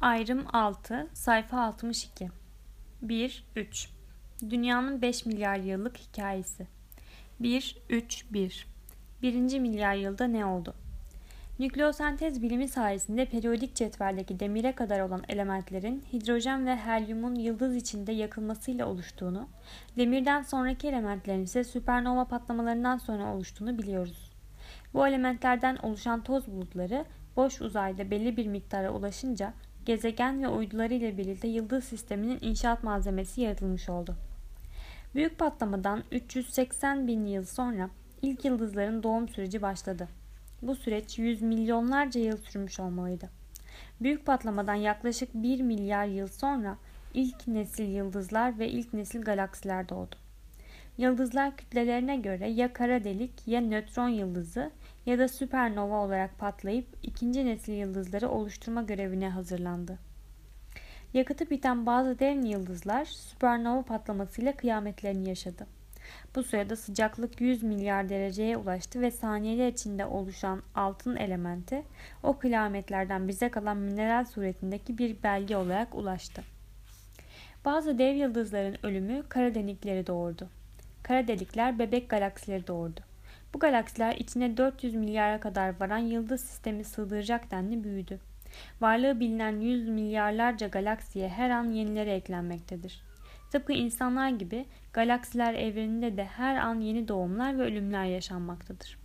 Ayrım 6, sayfa 62. 1-3. Dünyanın 5 milyar yıllık hikayesi. 1-3-1. Birinci milyar yılda ne oldu? Nükleosentez bilimi sayesinde periyodik cetveldeki demire kadar olan elementlerin hidrojen ve helyumun yıldız içinde yakılmasıyla oluştuğunu, demirden sonraki elementlerin ise süpernova patlamalarından sonra oluştuğunu biliyoruz. Bu elementlerden oluşan toz bulutları boş uzayda belli bir miktara ulaşınca gezegen ve uyduları ile birlikte yıldız sisteminin inşaat malzemesi yaratılmış oldu. Büyük patlamadan 380 bin yıl sonra ilk yıldızların doğum süreci başladı. Bu süreç 100 milyonlarca yıl sürmüş olmalıydı. Büyük patlamadan yaklaşık 1 milyar yıl sonra ilk nesil yıldızlar ve ilk nesil galaksiler doğdu. Yıldızlar kütlelerine göre ya kara delik ya nötron yıldızı ya da süpernova olarak patlayıp ikinci nesil yıldızları oluşturma görevine hazırlandı. Yakıtı biten bazı dev yıldızlar süpernova patlamasıyla kıyametlerini yaşadı. Bu sırada sıcaklık 100 milyar dereceye ulaştı ve saniyeler içinde oluşan altın elementi o kıyametlerden bize kalan mineral suretindeki bir belge olarak ulaştı. Bazı dev yıldızların ölümü kara delikleri doğurdu. Kara delikler bebek galaksileri doğurdu. Bu galaksiler içine 400 milyara kadar varan yıldız sistemi sığdıracak denli büyüdü. Varlığı bilinen 100 milyarlarca galaksiye her an yenileri eklenmektedir. Tıpkı insanlar gibi galaksiler evreninde de her an yeni doğumlar ve ölümler yaşanmaktadır.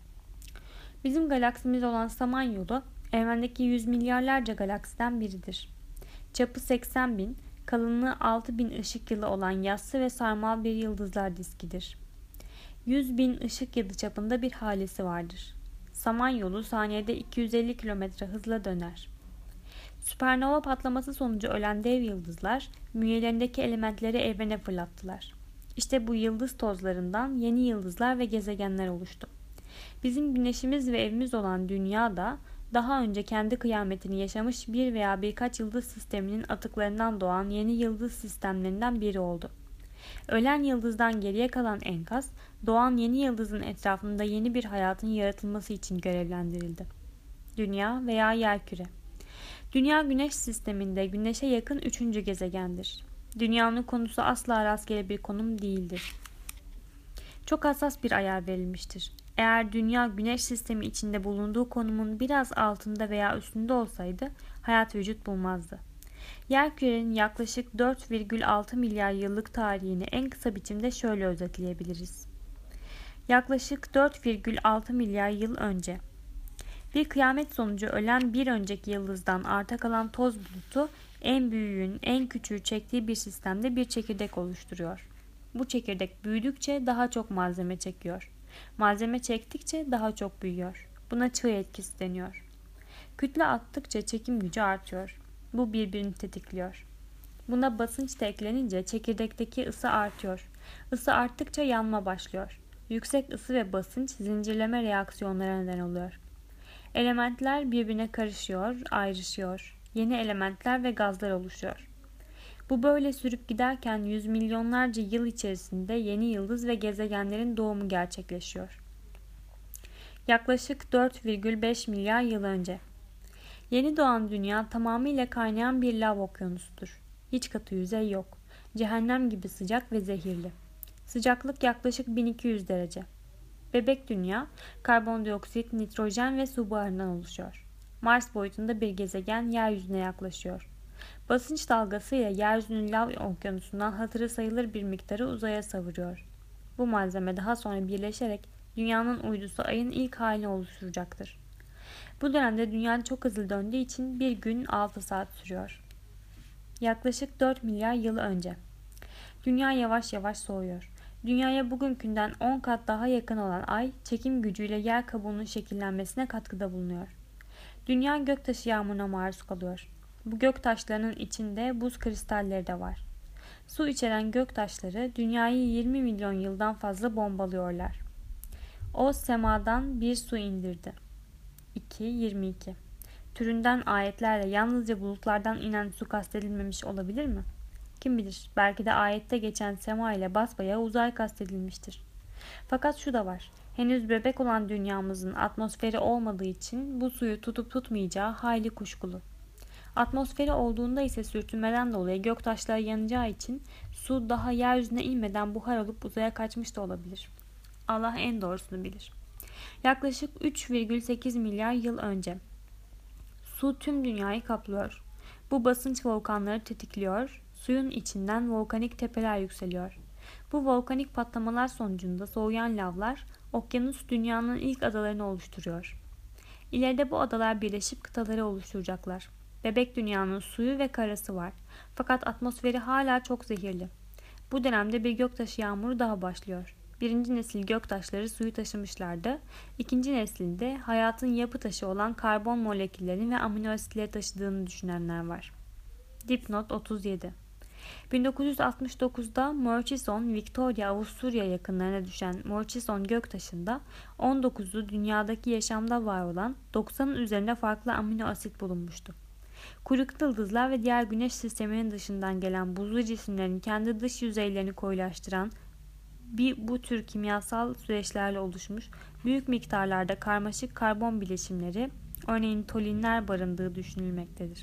Bizim galaksimiz olan Samanyolu, evrendeki 100 milyarlarca galaksiden biridir. Çapı 80 bin, kalınlığı 6 bin ışık yılı olan yassı ve sarmal bir yıldızlar diskidir. 100 bin ışık yılı çapında bir halesi vardır. Samanyolu saniyede 250 km hızla döner. Süpernova patlaması sonucu ölen dev yıldızlar, bünyelerindeki elementleri evrene fırlattılar. İşte bu yıldız tozlarından yeni yıldızlar ve gezegenler oluştu. Bizim güneşimiz ve evimiz olan Dünya da daha önce kendi kıyametini yaşamış bir veya birkaç yıldız sisteminin atıklarından doğan yeni yıldız sistemlerinden biri oldu. Ölen yıldızdan geriye kalan enkaz, doğan yeni yıldızın etrafında yeni bir hayatın yaratılması için görevlendirildi. Dünya veya yerküre. Dünya Güneş sisteminde Güneş'e yakın 3. gezegendir. Dünyanın konusu asla rastgele bir konum değildir. Çok hassas bir ayar verilmiştir. Eğer Dünya Güneş sistemi içinde bulunduğu konumun biraz altında veya üstünde olsaydı hayat vücut bulmazdı. Yerkürenin yaklaşık 4,6 milyar yıllık tarihini en kısa biçimde şöyle özetleyebiliriz. Yaklaşık 4,6 milyar yıl önce bir kıyamet sonucu ölen bir önceki yıldızdan arta kalan toz bulutu en büyüğün en küçüğü çektiği bir sistemde bir çekirdek oluşturuyor. Bu çekirdek büyüdükçe daha çok malzeme çekiyor. Malzeme çektikçe daha çok büyüyor. Buna çığ etkisi deniyor. Kütle arttıkça çekim gücü artıyor. Bu birbirini tetikliyor. Buna basınç da eklenince çekirdekteki ısı artıyor. Isı arttıkça yanma başlıyor. Yüksek ısı ve basınç zincirleme reaksiyonlara neden oluyor. Elementler birbirine karışıyor, ayrışıyor. Yeni elementler ve gazlar oluşuyor. Bu böyle sürüp giderken yüz milyonlarca yıl içerisinde yeni yıldız ve gezegenlerin doğumu gerçekleşiyor. Yaklaşık 4,5 milyar yıl önce. Yeni doğan dünya tamamıyla kaynayan bir lav okyanusudur. Hiç katı yüzey yok. Cehennem gibi sıcak ve zehirli. Sıcaklık yaklaşık 1200 derece. Bebek dünya, karbondioksit, nitrojen ve su buharından oluşuyor. Mars boyutunda bir gezegen yeryüzüne yaklaşıyor. Basınç dalgasıyla yeryüzünün lav okyanusundan hatırı sayılır bir miktarı uzaya savuruyor. Bu malzeme daha sonra birleşerek dünyanın uydusu ayın ilk halini oluşturacaktır. Bu dönemde dünya çok hızlı döndüğü için bir gün 6 saat sürüyor. Yaklaşık 4 milyar yıl önce. Dünya yavaş yavaş soğuyor. Dünyaya bugünkünden 10 kat daha yakın olan ay, çekim gücüyle yer kabuğunun şekillenmesine katkıda bulunuyor. Dünya göktaşı yağmuruna maruz kalıyor. Bu göktaşlarının içinde buz kristalleri de var. Su içeren göktaşları dünyayı 20 milyon yıldan fazla bombalıyorlar. O semadan bir su indirdi. 2.22 Türünden ayetlerle yalnızca bulutlardan inen su kastedilmemiş olabilir mi? Kim bilir, belki de ayette geçen sema ile basbayağı uzay kastedilmiştir. Fakat şu da var, henüz bebek olan dünyamızın atmosferi olmadığı için bu suyu tutup tutmayacağı hayli kuşkulu. Atmosferi olduğunda ise sürtünmeden dolayı göktaşları yanacağı için su daha yeryüzüne inmeden buhar olup uzaya kaçmış da olabilir. Allah en doğrusunu bilir. Yaklaşık 3,8 milyar yıl önce su tüm dünyayı kaplıyor. Bu basınç volkanları tetikliyor, suyun içinden volkanik tepeler yükseliyor. Bu volkanik patlamalar sonucunda soğuyan lavlar okyanus dünyanın ilk adalarını oluşturuyor. İleride bu adalar birleşip kıtaları oluşturacaklar. Bebek dünyanın suyu ve karası var. Fakat atmosferi hala çok zehirli. Bu dönemde bir göktaşı yağmuru daha başlıyor. Birinci nesil göktaşları suyu taşımışlardı. İkinci neslinde hayatın yapı taşı olan karbon moleküllerini ve amino asitleri taşıdığını düşünenler var. Dipnot 37. 1969'da Murchison, Victoria, Avusturya yakınlarına düşen Murchison göktaşında 19'u dünyadaki yaşamda var olan 90'ın üzerinde farklı amino asit bulunmuştu. Kuyruklu yıldızlar ve diğer güneş sisteminin dışından gelen buzlu cisimlerin kendi dış yüzeylerini koyulaştıran bu tür kimyasal süreçlerle oluşmuş büyük miktarlarda karmaşık karbon bileşimleri, örneğin tolinler barındığı düşünülmektedir.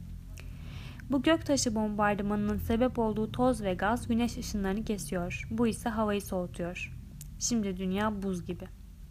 Bu göktaşı bombardımanının sebep olduğu toz ve gaz güneş ışınlarını kesiyor. Bu ise havayı soğutuyor. Şimdi dünya buz gibi.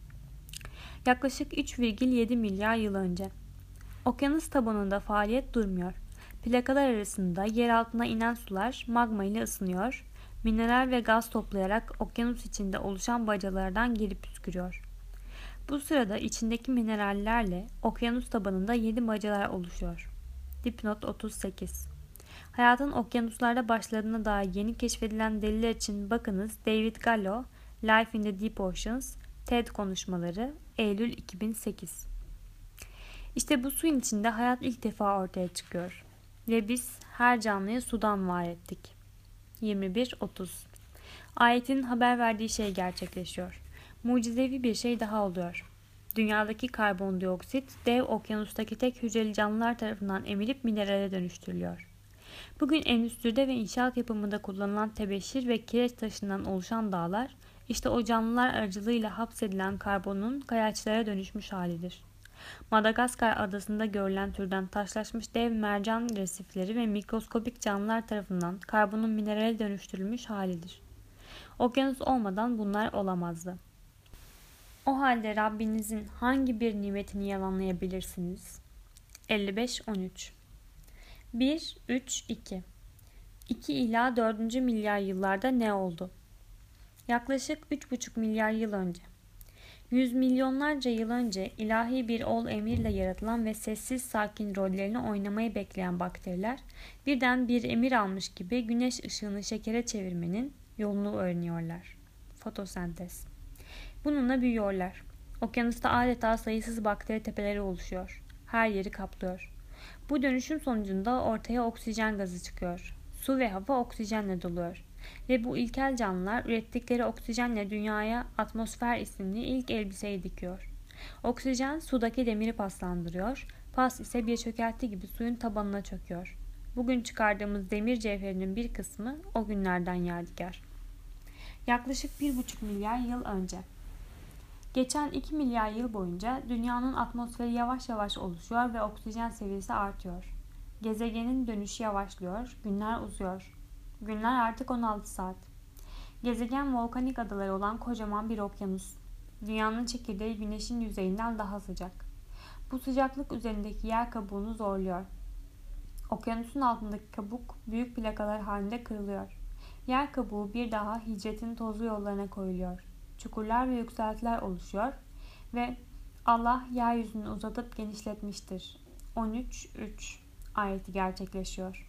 Yaklaşık 3,7 milyar yıl önce. Okyanus tabanında faaliyet durmuyor. Plakalar arasında yer altına inen sular magma ile ısınıyor, mineral ve gaz toplayarak okyanus içinde oluşan bacalardan geri püskürüyor. Bu sırada içindeki minerallerle okyanus tabanında 7 bacalar oluşuyor. Dipnot 38. Hayatın okyanuslarda başladığına dair yeni keşfedilen deliller için bakınız David Gallo, Life in the Deep Oceans, TED konuşmaları, Eylül 2008. İşte bu suyun içinde hayat ilk defa ortaya çıkıyor. Ve biz her canlıyı sudan var ettik. 21.30. Ayetin haber verdiği şey gerçekleşiyor. Mucizevi bir şey daha oluyor. Dünyadaki karbondioksit dev okyanustaki tek hücreli canlılar tarafından emilip minerale dönüştürülüyor. Bugün endüstride ve inşaat yapımında kullanılan tebeşir ve kireç taşından oluşan dağlar, işte o canlılar aracılığıyla hapsedilen karbonun kayaçlara dönüşmüş halidir. Madagaskar adasında görülen türden taşlaşmış dev mercan resifleri ve mikroskopik canlılar tarafından karbonun minerale dönüştürülmüş halidir. Okyanus olmadan bunlar olamazdı. O halde Rabbinizin hangi bir nimetini yalanlayabilirsiniz? 55-13 1, 3, 2 2 ila 4. milyar yıllarda ne oldu? Yaklaşık 3,5 milyar yıl önce. Yüz milyonlarca yıl önce ilahi bir ol emriyle yaratılan ve sessiz sakin rollerini oynamayı bekleyen bakteriler birden bir emir almış gibi güneş ışığını şekere çevirmenin yolunu öğreniyorlar. Fotosentez. Bununla büyüyorlar. Okyanusta adeta sayısız bakteri tepeleri oluşuyor. Her yeri kaplıyor. Bu dönüşüm sonucunda ortaya oksijen gazı çıkıyor. Su ve hava oksijenle doluyor. Ve bu ilkel canlılar ürettikleri oksijenle dünyaya atmosfer isimli ilk elbiseyi dikiyor. Oksijen sudaki demiri paslandırıyor, pas ise bir çökelti gibi suyun tabanına çöküyor. Bugün çıkardığımız demir cevherinin bir kısmı o günlerden yadigar. Yaklaşık 1,5 milyar yıl önce. Geçen 2 milyar yıl boyunca dünyanın atmosferi yavaş yavaş oluşuyor ve oksijen seviyesi artıyor. Gezegenin dönüşü yavaşlıyor, günler uzuyor. Günler artık 16 saat. Gezegen volkanik adaları olan kocaman bir okyanus. Dünyanın çekirdeği güneşin yüzeyinden daha sıcak. Bu sıcaklık üzerindeki yer kabuğunu zorluyor. Okyanusun altındaki kabuk büyük plakalar halinde kırılıyor. Yer kabuğu bir daha hicretin tozlu yollarına koyuluyor. Çukurlar ve yükseltiler oluşuyor ve Allah yeryüzünü uzatıp genişletmiştir. 13.3 ayeti gerçekleşiyor.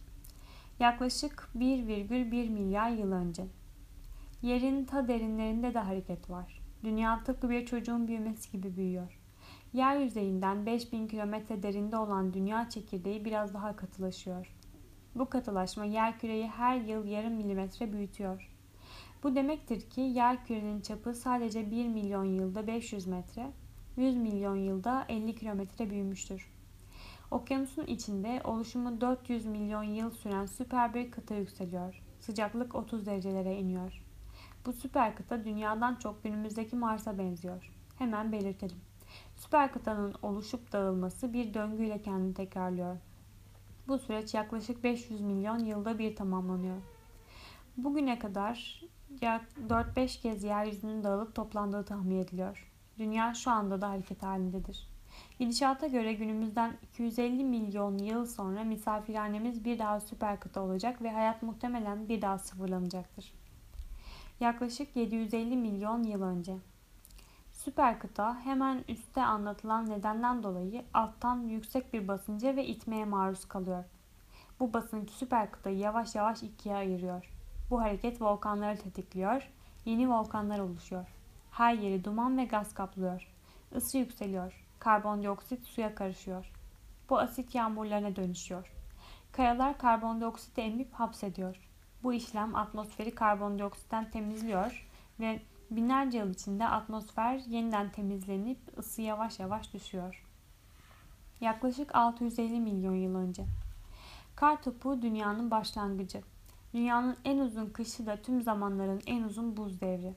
Yaklaşık 1,1 milyar yıl önce. Yerin ta derinlerinde de hareket var. Dünya tıpkı bir çocuğun büyümesi gibi büyüyor. Yer yüzeyinden 5000 kilometre derinde olan dünya çekirdeği biraz daha katılaşıyor. Bu katılaşma yerküreyi her yıl yarım milimetre büyütüyor. Bu demektir ki yerkürenin çapı sadece 1 milyon yılda 500 metre, 100 milyon yılda 50 kilometre büyümüştür. Okyanusun içinde oluşumu 400 milyon yıl süren süper bir kıta yükseliyor. Sıcaklık 30 derecelere iniyor. Bu süper kıta dünyadan çok günümüzdeki Mars'a benziyor. Hemen belirtelim. Süper kıtanın oluşup dağılması bir döngüyle kendini tekrarlıyor. Bu süreç yaklaşık 500 milyon yılda bir tamamlanıyor. Bugüne kadar 4-5 kez yeryüzünün dağılıp toplandığı tahmin ediliyor. Dünya şu anda da hareket halindedir. Gidişata göre günümüzden 250 milyon yıl sonra misafirhanemiz bir daha süper kıta olacak ve hayat muhtemelen bir daha sıfırlanacaktır. Yaklaşık 750 milyon yıl önce. Süper kıta hemen üstte anlatılan nedenden dolayı alttan yüksek bir basınca ve itmeye maruz kalıyor. Bu basınç süper kıtayı yavaş yavaş ikiye ayırıyor. Bu hareket volkanları tetikliyor, yeni volkanlar oluşuyor. Her yeri duman ve gaz kaplıyor. Isı yükseliyor. Karbondioksit suya karışıyor. Bu asit yağmurlarına dönüşüyor. Kayalar karbondioksiti emip hapsediyor. Bu işlem atmosferi karbondioksitten temizliyor ve binlerce yıl içinde atmosfer yeniden temizlenip ısı yavaş yavaş düşüyor. Yaklaşık 650 milyon yıl önce. Kartopu dünyanın başlangıcı. Dünyanın en uzun kışı da tüm zamanların en uzun buz devri.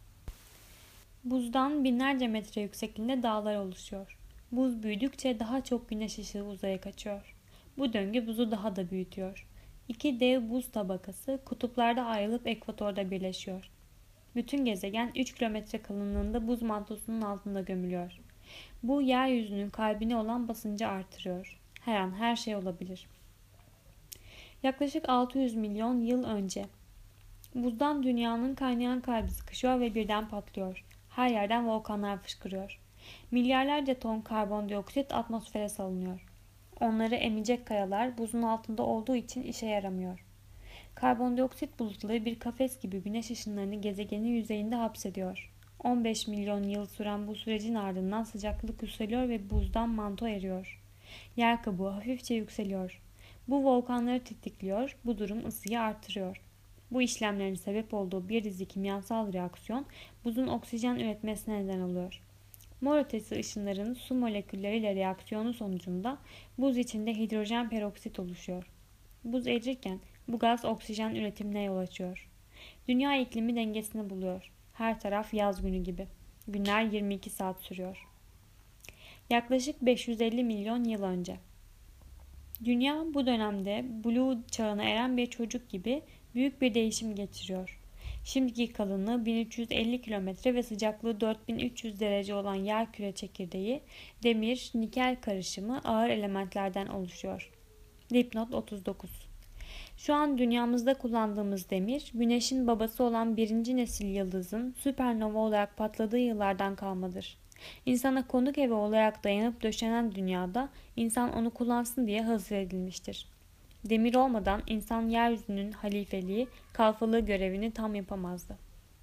Buzdan binlerce metre yüksekliğinde dağlar oluşuyor. Buz büyüdükçe daha çok güneş ışığı uzaya kaçıyor. Bu döngü buzu daha da büyütüyor. İki dev buz tabakası kutuplarda ayrılıp ekvatorda birleşiyor. Bütün gezegen 3 kilometre kalınlığında buz mantosunun altında gömülüyor. Bu yeryüzünün kalbine olan basıncı artırıyor. Her an her şey olabilir. Yaklaşık 600 milyon yıl önce. Buzdan dünyanın kaynayan kalbi sıkışıyor ve birden patlıyor. Her yerden volkanlar fışkırıyor. Milyarlarca ton karbondioksit atmosfere salınıyor. Onları emecek kayalar buzun altında olduğu için işe yaramıyor. Karbondioksit bulutları bir kafes gibi güneş ışınlarını gezegenin yüzeyinde hapsediyor. 15 milyon yıl süren bu sürecin ardından sıcaklık yükseliyor ve buzdan manto eriyor. Yer kabuğu hafifçe yükseliyor. Bu volkanları tetikliyor, bu durum ısıyı artırıyor. Bu işlemlerin sebep olduğu bir dizi kimyasal reaksiyon buzun oksijen üretmesine neden oluyor. Mor ötesi ışınların su molekülleriyle reaksiyonu sonucunda buz içinde hidrojen peroksit oluşuyor. Buz erirken bu gaz oksijen üretimine yol açıyor. Dünya iklimi dengesini buluyor. Her taraf yaz günü gibi. Günler 22 saat sürüyor. Yaklaşık 550 milyon yıl önce. Dünya bu dönemde Blue çağına eren bir çocuk gibi büyük bir değişim geçiriyor. Şimdiki kalınlığı 1350 kilometre ve sıcaklığı 4300 derece olan yerküre çekirdeği demir, nikel karışımı ağır elementlerden oluşuyor. Dipnot 39. Şu an dünyamızda kullandığımız demir, Güneş'in babası olan birinci nesil yıldızın süpernova olarak patladığı yıllardan kalmadır. İnsana konuk evi olarak dayanıp döşenen dünyada insan onu kullansın diye hazır edilmiştir. Demir olmadan insan yeryüzünün halifeliği, kalfalığı görevini tam yapamazdı.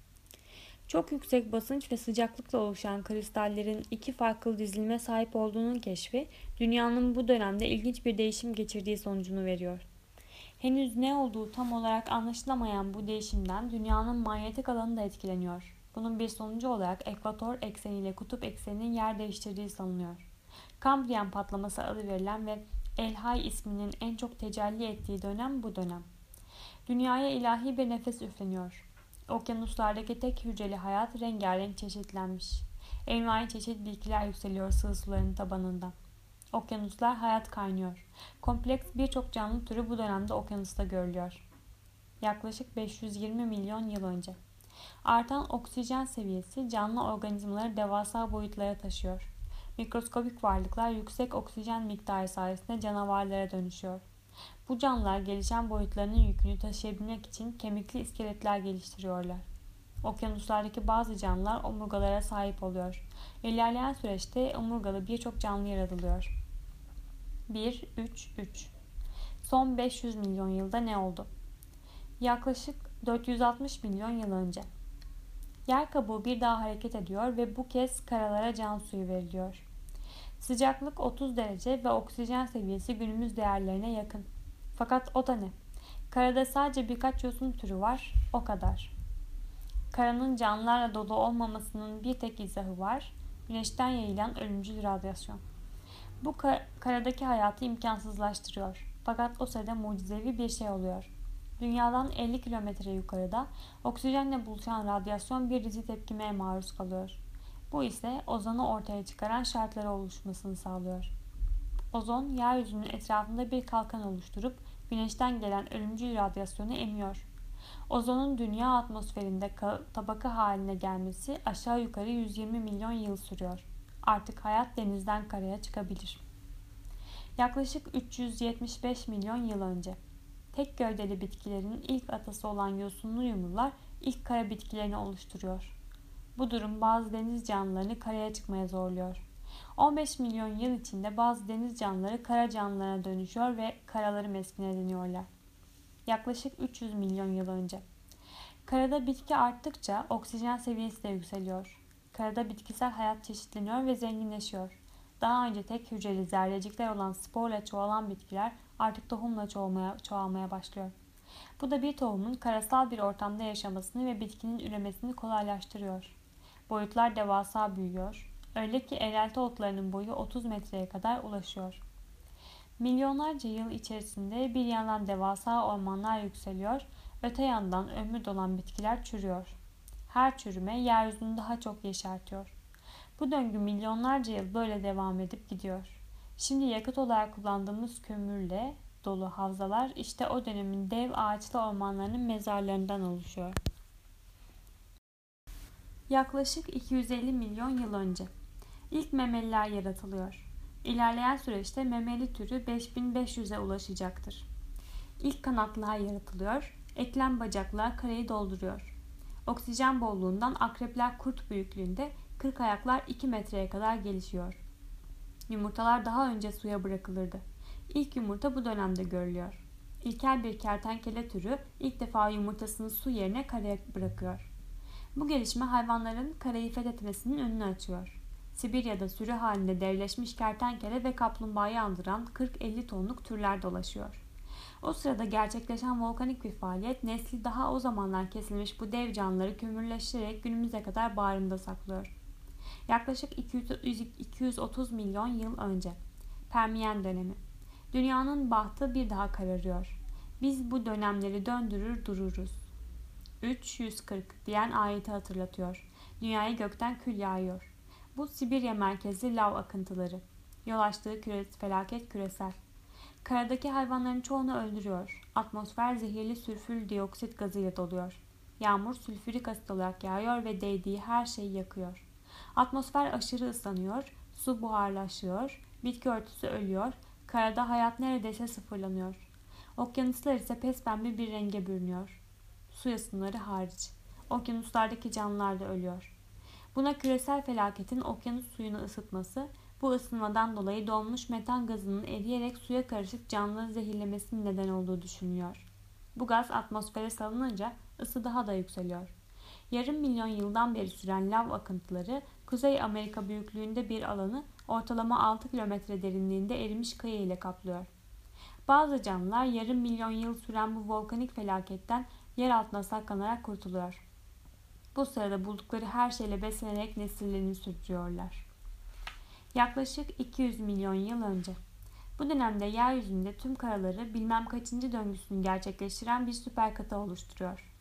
Çok yüksek basınç ve sıcaklıkla oluşan kristallerin iki farklı dizilime sahip olduğunun keşfi, dünyanın bu dönemde ilginç bir değişim geçirdiği sonucunu veriyor. Henüz ne olduğu tam olarak anlaşılamayan bu değişimden dünyanın manyetik alanı da etkileniyor. Bunun bir sonucu olarak ekvator ekseni ile kutup ekseninin yer değiştirdiği sanılıyor. Kambriyen patlaması adı verilen ve El Hay isminin en çok tecelli ettiği dönem bu dönem. Dünyaya ilahi bir nefes üfleniyor. Okyanuslardaki tek hücreli hayat rengarenk çeşitlenmiş. Envai çeşit bitkiler yükseliyor sığ suların tabanında. Okyanuslar hayat kaynıyor. Kompleks birçok canlı türü bu dönemde okyanusta görülüyor. Yaklaşık 520 milyon yıl önce. Artan oksijen seviyesi canlı organizmaları devasa boyutlara taşıyor. Mikroskobik varlıklar yüksek oksijen miktarı sayesinde canavarlara dönüşüyor. Bu canlılar gelişen boyutlarının yükünü taşıyabilmek için kemikli iskeletler geliştiriyorlar. Okyanuslardaki bazı canlılar omurgalara sahip oluyor. İlerleyen süreçte omurgalı birçok canlı yaratılıyor. 1-3-3 Son 500 milyon yılda ne oldu? Yaklaşık 460 milyon yıl önce. Yer kabuğu bir daha hareket ediyor ve bu kez karalara can suyu veriliyor. Sıcaklık 30 derece ve oksijen seviyesi günümüz değerlerine yakın. Fakat o da ne? Karada sadece birkaç yosun türü var, o kadar. Karanın canlılarla dolu olmamasının bir tek izahı var, güneşten yayılan ölümcül radyasyon. Bu karadaki hayatı imkansızlaştırıyor. Fakat o sırada mucizevi bir şey oluyor. Dünyadan 50 kilometre yukarıda oksijenle buluşan radyasyon bir dizi tepkimeye maruz kalıyor. Bu ise ozonu ortaya çıkaran şartları oluşmasını sağlıyor. Ozon, yeryüzünün etrafında bir kalkan oluşturup güneşten gelen ölümcül radyasyonu emiyor. Ozonun dünya atmosferinde tabaka haline gelmesi aşağı yukarı 120 milyon yıl sürüyor. Artık hayat denizden karaya çıkabilir. Yaklaşık 375 milyon yıl önce. Tek gövdeli bitkilerin ilk atası olan yosunlu yumrular ilk kara bitkilerini oluşturuyor. Bu durum bazı deniz canlılarını karaya çıkmaya zorluyor. 15 milyon yıl içinde bazı deniz canlıları kara canlılarına dönüşüyor ve karaları meskin ediniyorlar. Yaklaşık 300 milyon yıl önce. Karada bitki arttıkça oksijen seviyesi de yükseliyor. Karada bitkisel hayat çeşitleniyor ve zenginleşiyor. Daha önce tek hücreli zerrecikler olan sporla çoğalan bitkiler artık tohumla çoğalmaya başlıyor. Bu da bir tohumun karasal bir ortamda yaşamasını ve bitkinin üremesini kolaylaştırıyor. Boyutlar devasa büyüyor. Öyle ki eğrelti otlarının boyu 30 metreye kadar ulaşıyor. Milyonlarca yıl içerisinde bir yandan devasa ormanlar yükseliyor, öte yandan ömrü dolan bitkiler çürüyor. Her çürüme yeryüzünü daha çok yeşertiyor. Bu döngü milyonlarca yıl böyle devam edip gidiyor. Şimdi yakıt olarak kullandığımız kömürle dolu havzalar işte o dönemin dev ağaçlı ormanlarının mezarlarından oluşuyor. Yaklaşık 250 milyon yıl önce ilk memeliler yaratılıyor. İlerleyen süreçte memeli türü 5500'e ulaşacaktır. İlk kanatlılar yaratılıyor, eklem bacaklar karayı dolduruyor. Oksijen bolluğundan akrepler kurt büyüklüğünde, 40 ayaklar 2 metreye kadar gelişiyor. Yumurtalar daha önce suya bırakılırdı. İlk yumurta bu dönemde görülüyor. İlkel bir kertenkele türü ilk defa yumurtasını su yerine karaya bırakıyor. Bu gelişme hayvanların karayı fethetmesinin önünü açıyor. Sibirya'da sürü halinde devleşmiş kertenkele ve kaplumbağayı andıran 40-50 tonluk türler dolaşıyor. O sırada gerçekleşen volkanik bir faaliyet nesli daha o zamanlar kesilmiş bu dev canlıları kömürleştirerek günümüze kadar bağrında saklıyor. Yaklaşık 230 milyon yıl önce. Permiyen dönemi. Dünyanın bahtı bir daha kararıyor. Biz bu dönemleri döndürür dururuz. 340 diyen ayeti hatırlatıyor. Dünyaya gökten kül yağıyor. Bu Sibirya merkezli lav akıntıları. Yol açtığı felaket küresel. Karadaki hayvanların çoğunu öldürüyor. Atmosfer zehirli sülfür dioksit gazıyla doluyor. Yağmur sülfürik asit olarak yağıyor ve değdiği her şeyi yakıyor. Atmosfer aşırı ıslanıyor, su buharlaşıyor, bitki örtüsü ölüyor, karada hayat neredeyse sıfırlanıyor. Okyanuslar ise pespembe bir renge bürünüyor. Su yosunları hariç. Okyanuslardaki canlılar da ölüyor. Buna küresel felaketin okyanus suyunu ısıtması, bu ısınmadan dolayı donmuş metan gazının eriyerek suya karışıp canlıları zehirlemesinin neden olduğu düşünülüyor. Bu gaz atmosfere salınınca ısı daha da yükseliyor. Yarım milyon yıldan beri süren lav akıntıları, Kuzey Amerika büyüklüğünde bir alanı ortalama 6 kilometre derinliğinde erimiş kaya ile kaplıyor. Bazı canlılar yarım milyon yıl süren bu volkanik felaketten yer altına saklanarak kurtuluyor. Bu sırada buldukları her şeyle beslenerek nesillerini sürdürüyorlar. Yaklaşık 200 milyon yıl önce. Bu dönemde yeryüzünde tüm karaları bilmem kaçıncı döngüsünü gerçekleştiren bir süper kıta oluşturuyor.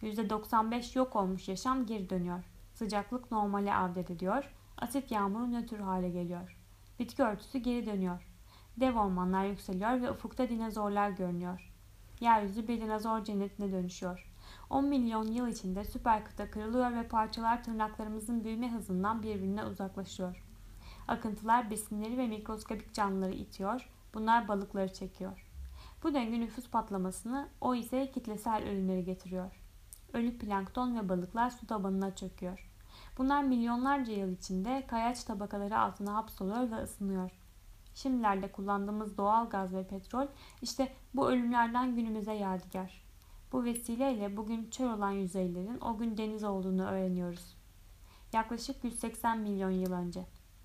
%95 yok olmuş yaşam geri dönüyor. Sıcaklık normale avdet ediyor. Asit yağmuru nötr hale geliyor. Bitki örtüsü geri dönüyor. Dev ormanlar yükseliyor ve ufukta dinozorlar görünüyor. Yeryüzü bir dinozor cennetine dönüşüyor. 10 milyon yıl içinde süper kıta kırılıyor ve parçalar tırnaklarımızın büyüme hızından birbirine uzaklaşıyor. Akıntılar besinleri ve mikroskobik canlıları itiyor, bunlar balıkları çekiyor. Bu döngü nüfus patlamasını, o ise kitlesel ölümleri getiriyor. Ölü plankton ve balıklar su tabanına çöküyor. Bunlar milyonlarca yıl içinde kayaç tabakaları altına hapsoluyor ve ısınıyor. Şimdilerde kullandığımız doğal gaz ve petrol işte bu ölümlerden günümüze yadigar. Bu vesileyle bugün çöl olan yüzeylerin o gün deniz olduğunu öğreniyoruz. Yaklaşık 180 milyon yıl önce.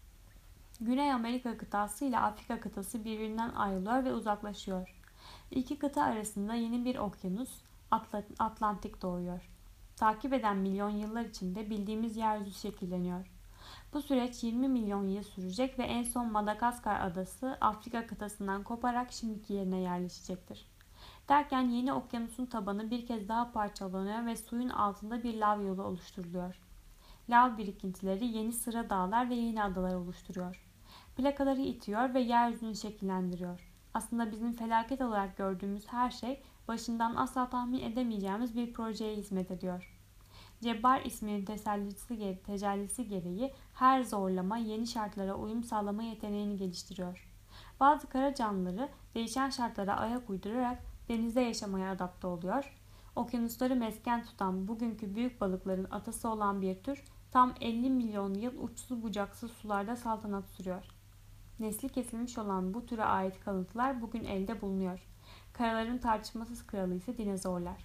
Güney Amerika kıtası ile Afrika kıtası birbirinden ayrılıyor ve uzaklaşıyor. İki kıta arasında yeni bir okyanus, Atlantik doğuyor. Takip eden milyon yıllar içinde bildiğimiz yeryüzü şekilleniyor. Bu süreç 20 milyon yıl sürecek ve en son Madagaskar adası Afrika kıtasından koparak şimdiki yerine yerleşecektir. Derken yeni okyanusun tabanı bir kez daha parçalanıyor ve suyun altında bir lav yolu oluşturuluyor. Lav birikintileri yeni sıra dağlar ve yeni adalar oluşturuyor. Plakaları itiyor ve yeryüzünü şekillendiriyor. Aslında bizim felaket olarak gördüğümüz her şey başından asla tahmin edemeyeceğimiz bir projeye hizmet ediyor. Cebbar isminin tecellisi gereği her zorlama yeni şartlara uyum sağlama yeteneğini geliştiriyor. Bazı kara canlıları değişen şartlara ayak uydurarak denizde yaşamaya adapte oluyor. Okyanusları mesken tutan bugünkü büyük balıkların atası olan bir tür tam 50 milyon yıl uçsuz bucaksız sularda saltanat sürüyor. Nesli kesilmiş olan bu türe ait kalıntılar bugün elde bulunuyor. Karaların tartışmasız kralı ise dinozorlar.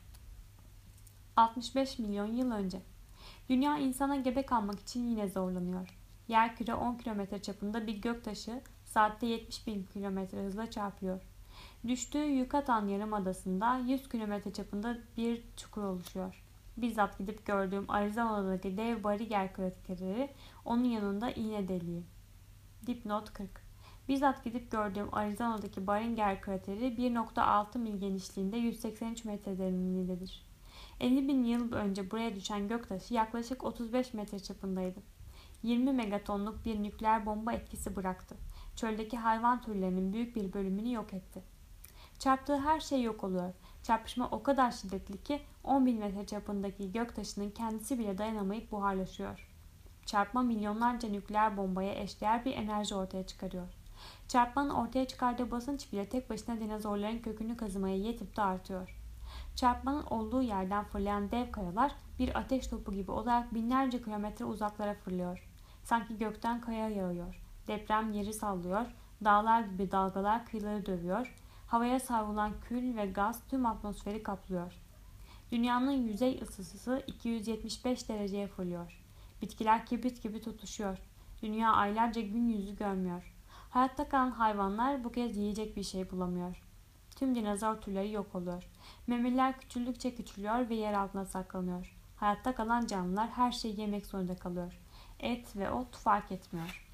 65 milyon yıl önce. Dünya insana gebe kalmak için yine zorlanıyor. Yerküre 10 kilometre çapında bir göktaşı saatte 70 bin kilometre hızla çarpıyor. Düştüğü Yucatan Yarımadası'nda 100 kilometre çapında bir çukur oluşuyor. Bizzat gidip gördüğüm Arizona'daki dev bariyer kraterleri onun yanında iğne deliği. Dipnot 40. Bizzat gidip gördüğüm Arizona'daki Barringer krateri 1,6 mil genişliğinde 183 metre derinliğindedir. 50 bin yıl önce buraya düşen göktaşı yaklaşık 35 metre çapındaydı. 20 megatonluk bir nükleer bomba etkisi bıraktı. Çöldeki hayvan türlerinin büyük bir bölümünü yok etti. Çarptığı her şey yok oluyor. Çarpışma o kadar şiddetli ki 10 bin metre çapındaki göktaşının kendisi bile dayanamayıp buharlaşıyor. Çarpma milyonlarca nükleer bombaya eşdeğer bir enerji ortaya çıkarıyor. Çarpmanın ortaya çıkardığı basınç bile tek başına dinozorların kökünü kazımaya yetip de artıyor. Çarpmanın olduğu yerden fırlayan dev kayalar bir ateş topu gibi olarak binlerce kilometre uzaklara fırlıyor. Sanki gökten kaya yağıyor. Deprem yeri sallıyor, dağlar gibi dalgalar kıyıları dövüyor, havaya savrulan kül ve gaz tüm atmosferi kaplıyor. Dünyanın yüzey ısısı 275 dereceye fırlıyor. Bitkiler kibrit gibi tutuşuyor. Dünya aylarca gün yüzü görmüyor. Hayatta kalan hayvanlar bu kez yiyecek bir şey bulamıyor. Tüm dinozor türleri yok oluyor. Memeliler küçüldükçe küçülüyor ve yer altına saklanıyor. Hayatta kalan canlılar her şeyi yemek zorunda kalıyor. Et ve ot fark etmiyor.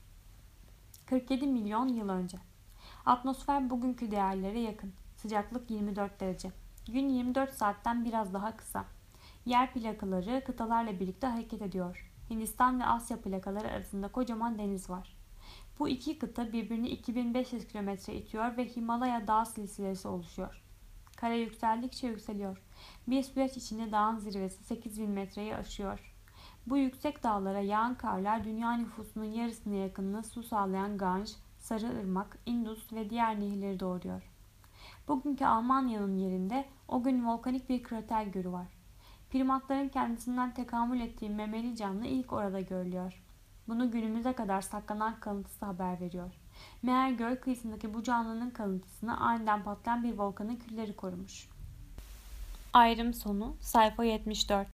47 milyon yıl önce. Atmosfer bugünkü değerlere yakın. Sıcaklık 24 derece. Gün 24 saatten biraz daha kısa. Yer plakaları kıtalarla birlikte hareket ediyor. Hindistan ve Asya plakaları arasında kocaman deniz var. Bu iki kıta birbirini 2500 kilometre itiyor ve Himalaya dağ silsilesi oluşuyor. Kare yükseldikçe yükseliyor. Bir süreç içinde dağın zirvesi 8000 metreyi aşıyor. Bu yüksek dağlara yağan karlar dünya nüfusunun yarısına yakınını su sağlayan Ganj, Sarıırmak, Indus ve diğer nehirleri doğuruyor. Bugünkü Almanya'nın yerinde o gün volkanik bir krater gölü var. Primatların kendisinden tekamül ettiği memeli canlı ilk orada görülüyor. Bunu günümüze kadar saklanan kalıntısı haber veriyor. Meğer göl kıyısındaki bu canlının kalıntısını aniden patlayan bir volkanın külleri korumuş. Ayrım sonu sayfa 74.